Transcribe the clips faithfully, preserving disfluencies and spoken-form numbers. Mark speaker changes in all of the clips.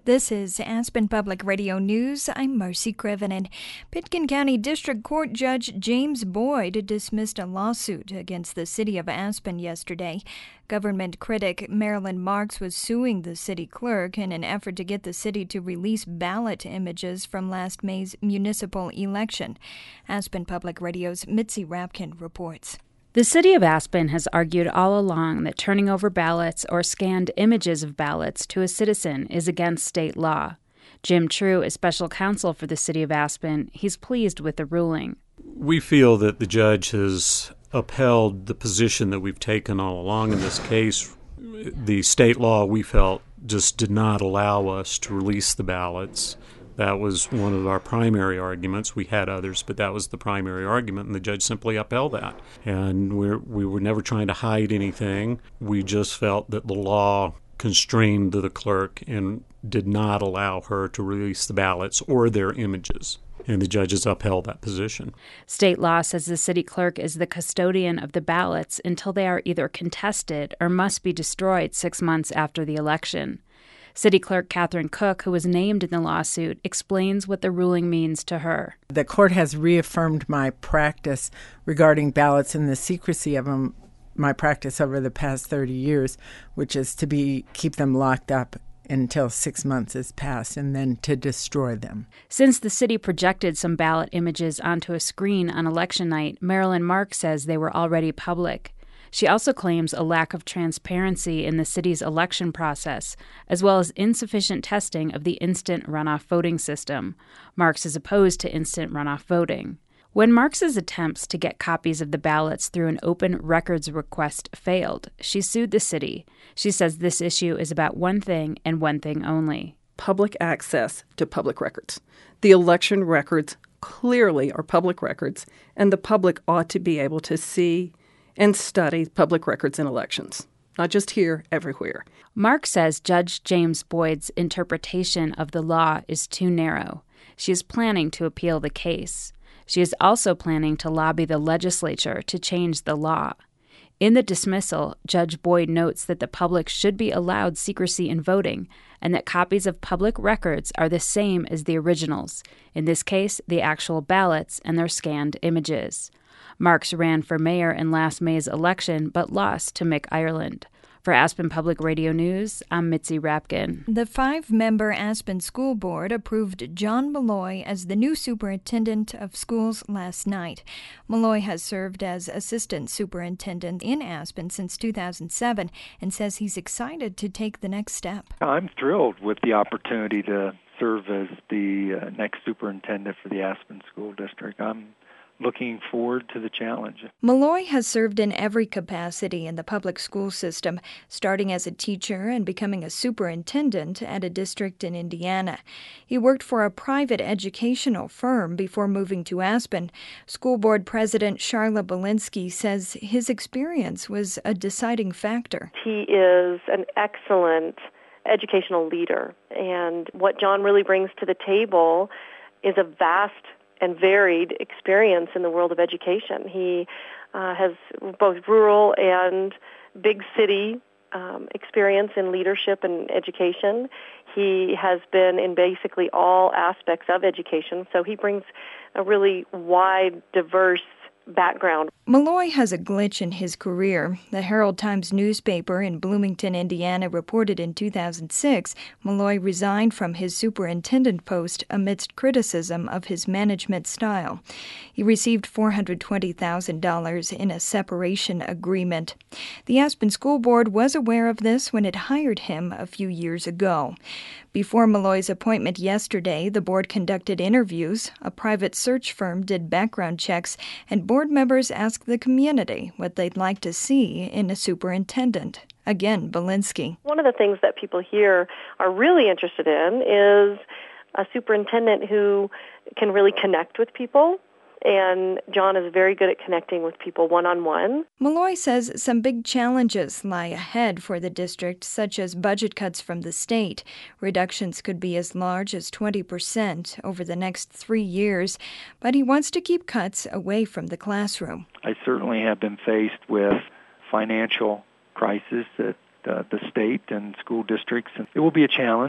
Speaker 1: This is Aspen Public Radio News. I'm Marcy Krevenin. Pitkin County District Court Judge James Boyd dismissed a lawsuit against the city of Aspen yesterday. Government critic Marilyn Marks was suing the city clerk in an effort to get the city to release ballot images from last May's municipal election. Aspen Public Radio's Mitzi Rapkin reports.
Speaker 2: The city of Aspen has argued all along that turning over ballots or scanned images of ballots to a citizen is against state law. Jim True is special counsel for the city of Aspen. He's pleased with the ruling.
Speaker 3: We feel that the judge has upheld the position that we've taken all along in this case. The state law, we felt, just did not allow us to release the ballots. That was one of our primary arguments. We had others, but that was the primary argument, and the judge simply upheld that. And we're, we were never trying to hide anything. We just felt that the law constrained the clerk and did not allow her to release the ballots or their images. And the judges upheld that position.
Speaker 2: State law says the city clerk is the custodian of the ballots until they are either contested or must be destroyed six months after the election. City Clerk Catherine Cook, who was named in the lawsuit, explains what the ruling means to her.
Speaker 4: The court has reaffirmed my practice regarding ballots and the secrecy of them, my practice over the past thirty years, which is to be keep them locked up until six months has passed and then to destroy them.
Speaker 2: Since the city projected some ballot images onto a screen on election night, Marilyn Marks says they were already public. She also claims a lack of transparency in the city's election process, as well as insufficient testing of the instant runoff voting system. Marks is opposed to instant runoff voting. When Marks's attempts to get copies of the ballots through an open records request failed, she sued the city. She says this issue is about one thing and one thing only:
Speaker 5: public access to public records. The election records clearly are public records, and the public ought to be able to see and study public records in elections, not just here, everywhere.
Speaker 2: Mark says Judge James Boyd's interpretation of the law is too narrow. She is planning to appeal the case. She is also planning to lobby the legislature to change the law. In the dismissal, Judge Boyd notes that the public should be allowed secrecy in voting and that copies of public records are the same as the originals, in this case, the actual ballots and their scanned images. Marks ran for mayor in last May's election, but lost to Mick Ireland. For Aspen Public Radio News, I'm Mitzi Rapkin.
Speaker 1: The five-member Aspen School Board approved John Malloy as the new superintendent of schools last night. Malloy has served as assistant superintendent in Aspen since two thousand seven and says he's excited to take the next step.
Speaker 6: I'm thrilled with the opportunity to serve as the uh, next superintendent for the Aspen School District. I'm looking forward to the challenge.
Speaker 1: Malloy has served in every capacity in the public school system, starting as a teacher and becoming a superintendent at a district in Indiana. He worked for a private educational firm before moving to Aspen. School Board President Sharla Belinsky says his experience was a deciding factor.
Speaker 7: He is an excellent educational leader, and what John really brings to the table is a vast and varied experience in the world of education. He uh, has both rural and big city um, experience in leadership and education. He has been in basically all aspects of education, so he brings a really wide, diverse background.
Speaker 1: Malloy has a glitch in his career. The Herald Times newspaper in Bloomington, Indiana, reported in two thousand six Malloy resigned from his superintendent post amidst criticism of his management style. He received four hundred twenty thousand dollars in a separation agreement. The Aspen School Board was aware of this when it hired him a few years ago. Before Malloy's appointment yesterday, the board conducted interviews, a private search firm did background checks, and board members asked the community what they'd like to see in a superintendent. Again, Belinsky.
Speaker 7: One of the things that people here are really interested in is a superintendent who can really connect with people, and John is very good at connecting with people one-on-one.
Speaker 1: Malloy says some big challenges lie ahead for the district, such as budget cuts from the state. Reductions could be as large as twenty percent over the next three years, but he wants to keep cuts away from the classroom.
Speaker 6: I certainly have been faced with financial crisis at uh, the state and school districts, and it will be a challenge.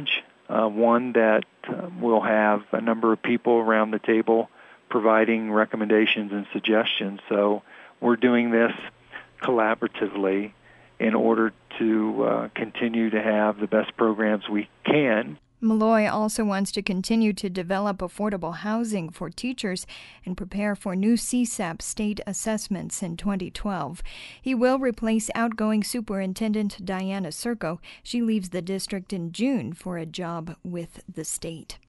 Speaker 6: uh, one that uh, will have a number of people around the table providing recommendations and suggestions. So we're doing this collaboratively in order to uh, continue to have the best programs we can.
Speaker 1: Malloy also wants to continue to develop affordable housing for teachers and prepare for new C SAP state assessments in twenty twelve. He will replace outgoing Superintendent Diana Serco. She leaves the district in June for a job with the state.